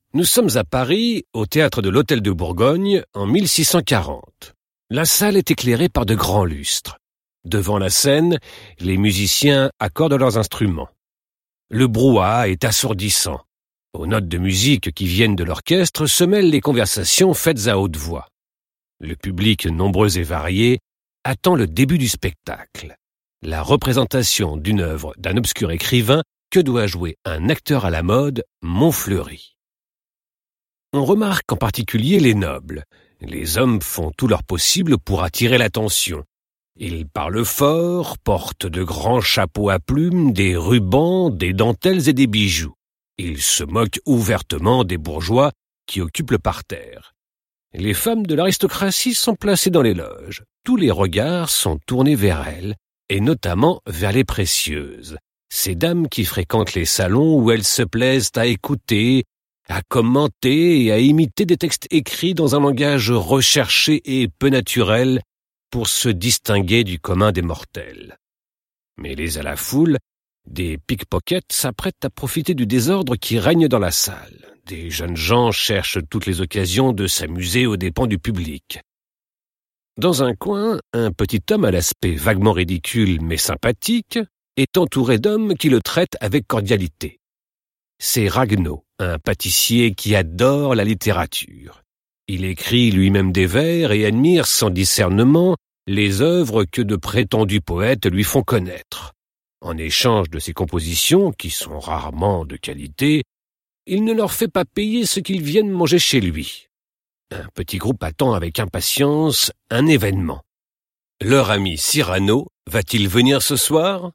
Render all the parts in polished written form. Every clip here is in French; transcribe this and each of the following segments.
Nous sommes à Paris, au théâtre de l'Hôtel de Bourgogne, en 1640. La salle est éclairée par de grands lustres. Devant la scène, les musiciens accordent leurs instruments. Le brouhaha est assourdissant. Aux notes de musique qui viennent de l'orchestre se mêlent les conversations faites à haute voix. Le public, nombreux et varié, attend le début du spectacle. La représentation d'une œuvre d'un obscur écrivain que doit jouer un acteur à la mode, Montfleury. On remarque en particulier les nobles. Les hommes font tout leur possible pour attirer l'attention. Ils parlent fort, portent de grands chapeaux à plumes, des rubans, des dentelles et des bijoux. Ils se moquent ouvertement des bourgeois qui occupent le parterre. Les femmes de l'aristocratie sont placées dans les loges. Tous les regards sont tournés vers elles, et notamment vers les précieuses. Ces dames qui fréquentent les salons où elles se plaisent à écouter, à commenter et à imiter des textes écrits dans un langage recherché et peu naturel pour se distinguer du commun des mortels. Mêlés à la foule, des pickpockets s'apprêtent à profiter du désordre qui règne dans la salle. Des jeunes gens cherchent toutes les occasions de s'amuser aux dépens du public. Dans un coin, un petit homme à l'aspect vaguement ridicule mais sympathique est entouré d'hommes qui le traitent avec cordialité. C'est Ragueneau, un pâtissier qui adore la littérature. Il écrit lui-même des vers et admire sans discernement les œuvres que de prétendus poètes lui font connaître. En échange de ses compositions, qui sont rarement de qualité, il ne leur fait pas payer ce qu'ils viennent manger chez lui. Un petit groupe attend avec impatience un événement. Leur ami Cyrano va-t-il venir ce soir?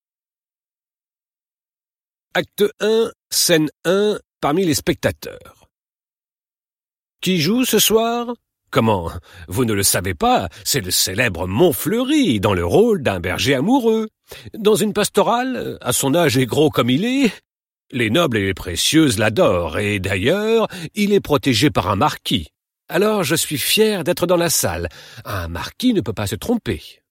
Acte 1, scène 1, parmi les spectateurs. Qui joue ce soir? Comment? Vous ne le savez pas, c'est le célèbre Montfleury dans le rôle d'un berger amoureux. Dans une pastorale, à son âge et gros comme il est, les nobles et les précieuses l'adorent, et d'ailleurs, il est protégé par un marquis. Alors je suis fier d'être dans la salle. Un marquis ne peut pas se tromper.